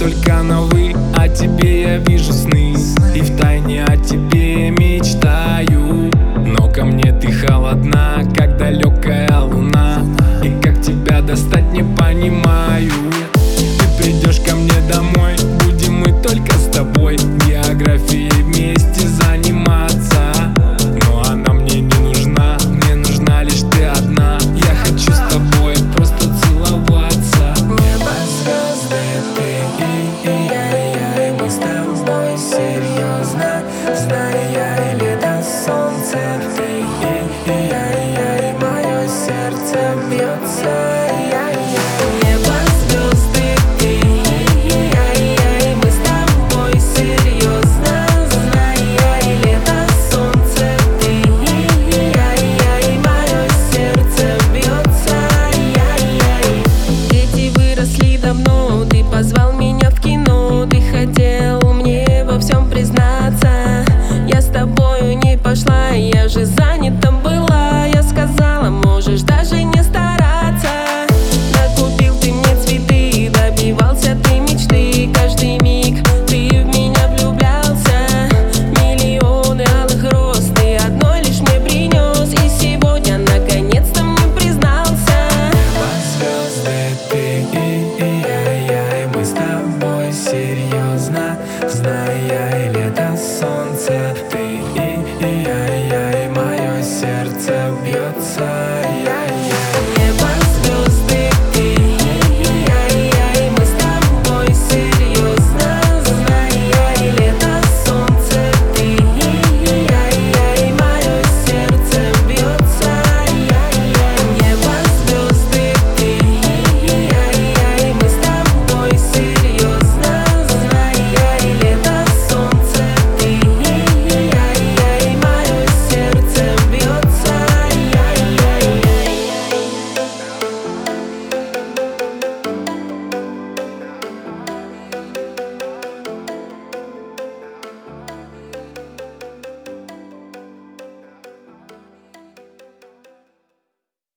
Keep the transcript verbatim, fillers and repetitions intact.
только на вы. О тебе я вижу сны, и втайне о тебе мечтаю. Но ко мне ты холодна, как далекая луна, и как тебя достать не понимаю. Ты придешь ко мне домой, будем мы только с тобой географией вместе заниматься. Но она мне не нужна, мне нужна лишь ты одна. Я хочу с тобой просто целоваться. Небо, звезды, ты и, и я, и я, и мы с тобой серьезно. Знаю я, и лето, солнце, ты и, и я, и я, и мое сердце бьется. Я, я. Небо, звезды, ты и, и я, и я, и мы с тобой серьезно. Знаю я, и лето, солнце, ты и, и я, и я, и мое сердце бьется. Я, я. Дети выросли давно, ты позвал меня в кино, ты хотел мне во всем признаться. Я с тобою не пошла, я же занята была. Я сказала, можешь даже не стараться. Накупил ты мне цветы, добивался ты мечты. Каждый миг ты в меня влюблялся. Миллионы алых роз ты одной лишь мне принес, и сегодня наконец-то мне признался. Небо, звезды, ты и, и я, и я, и мы с тобой серьезно. Знаю я,